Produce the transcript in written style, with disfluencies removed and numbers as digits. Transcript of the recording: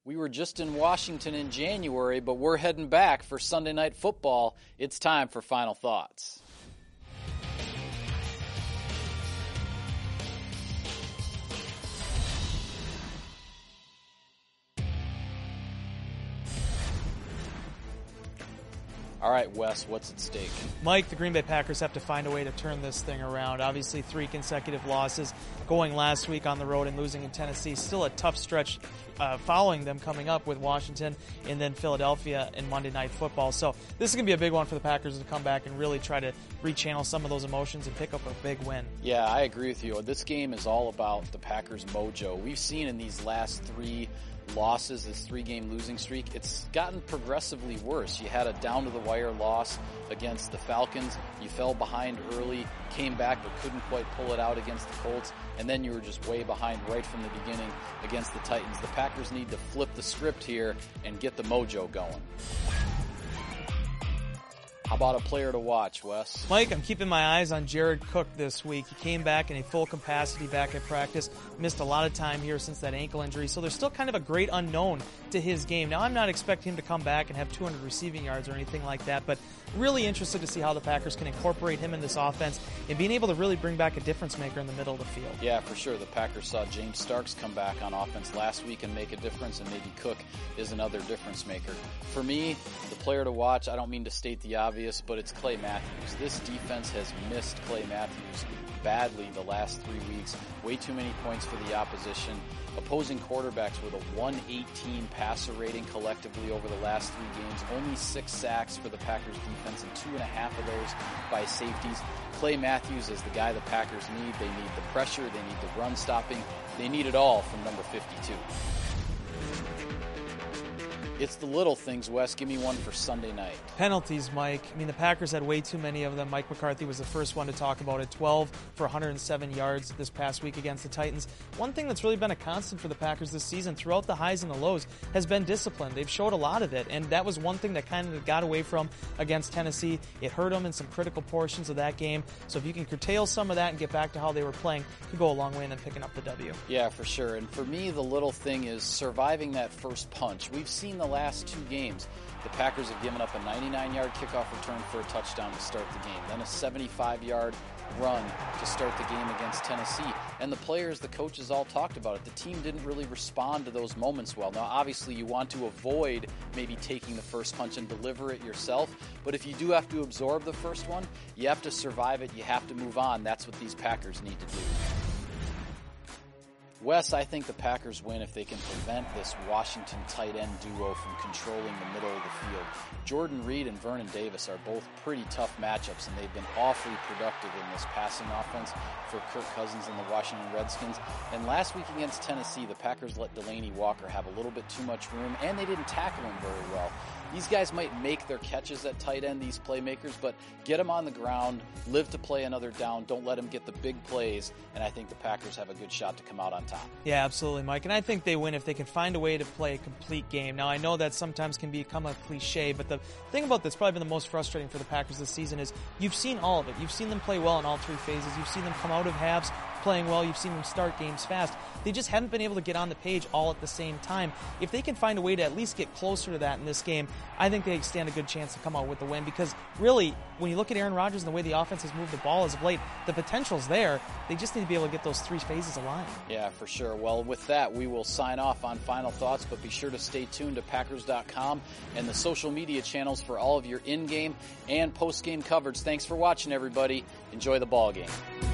We were just in Washington in January, but we're heading back for Sunday Night Football. It's time for Final Thoughts. All right, Wes, what's at stake? Mike, the Green Bay Packers have to find a way to turn this thing around. Obviously, 3 consecutive losses, going last week on the road and losing in Tennessee. Still a tough stretch following them, coming up with Washington and then Philadelphia in Monday Night Football. So this is going to be a big one for the Packers to come back and really try to rechannel some of those emotions and pick up a big win. Yeah, I agree with you. This game is all about the Packers' mojo. We've seen in these last 3 losses, this 3-game losing streak, it's gotten progressively worse. You had a down-to-the-wire loss against the Falcons. You fell behind early, came back but couldn't quite pull it out against the Colts, and then you were just way behind right from the beginning against the Titans. The Packers need to flip the script here and get the mojo going. How about a player to watch, Wes? Mike, I'm keeping my eyes on Jared Cook this week. He came back in a full capacity back at practice, missed a lot of time here since that ankle injury, so there's still kind of a great unknown to his game. Now, I'm not expecting him to come back and have 200 receiving yards or anything like that, but really interested to see how the Packers can incorporate him in this offense and being able to really bring back a difference maker in the middle of the field. Yeah, for sure. The Packers saw James Starks come back on offense last week and make a difference, and maybe Cook is another difference maker. For me, the player to watch, I don't mean to state the obvious, but it's Clay Matthews. This defense has missed Clay Matthews badly the last 3 weeks. Way too many points for the opposition. Opposing quarterbacks with a 118 passer rating collectively over the last 3 games. Only 6 sacks for the Packers defense and 2.5 of those by safeties. Clay Matthews is the guy the Packers need. They need the pressure. They need the run stopping. They need it all from number 52. It's the little things, Wes. Give me one for Sunday night. Penalties, Mike. I mean, the Packers had way too many of them. Mike McCarthy was the first one to talk about it. 12 for 107 yards this past week against the Titans. One thing that's really been a constant for the Packers this season throughout the highs and the lows has been discipline. They've showed a lot of it, and that was one thing that kind of got away from against Tennessee. It hurt them in some critical portions of that game. So if you can curtail some of that and get back to how they were playing, it could go a long way in them picking up the W. Yeah, for sure. And for me, the little thing is surviving that first punch. We've seen the last 2 games, the Packers have given up a 99-yard kickoff return for a touchdown to start the game, then a 75-yard run to start the game against Tennessee. And the players, the coaches all talked about it. The team didn't really respond to those moments well. Now, obviously, you want to avoid maybe taking the first punch and deliver it yourself, but if you do have to absorb the first one, you have to survive it, you have to move on. That's what these Packers need to do. Wes, I think the Packers win if they can prevent this Washington tight end duo from controlling the middle of the field. Jordan Reed and Vernon Davis are both pretty tough matchups, and they've been awfully productive in this passing offense for Kirk Cousins and the Washington Redskins. And last week against Tennessee, the Packers let Delanie Walker have a little bit too much room, and they didn't tackle him very well. These guys might make their catches at tight end, these playmakers, but get them on the ground, live to play another down, don't let them get the big plays, and I think the Packers have a good shot to come out on top. Yeah, absolutely, Mike. And I think they win if they can find a way to play a complete game. Now, I know that sometimes can become a cliche, but the thing about this, probably been the most frustrating for the Packers this season, is you've seen all of it. You've seen them play well in all 3 phases. You've seen them come out of halves playing well. You've seen them start games fast. They just haven't been able to get on the page all at the same time. If they can find a way to at least get closer to that in this game, I think they stand a good chance to come out with the win, because really, when you look at Aaron Rodgers and the way the offense has moved the ball as of late, the potential's there. They just need to be able to get those 3 phases aligned. Yeah, for sure. Well, with that, we will sign off on Final Thoughts, but be sure to stay tuned to Packers.com and the social media channels for all of your in-game and post-game coverage. Thanks for watching, everybody. Enjoy the ball game.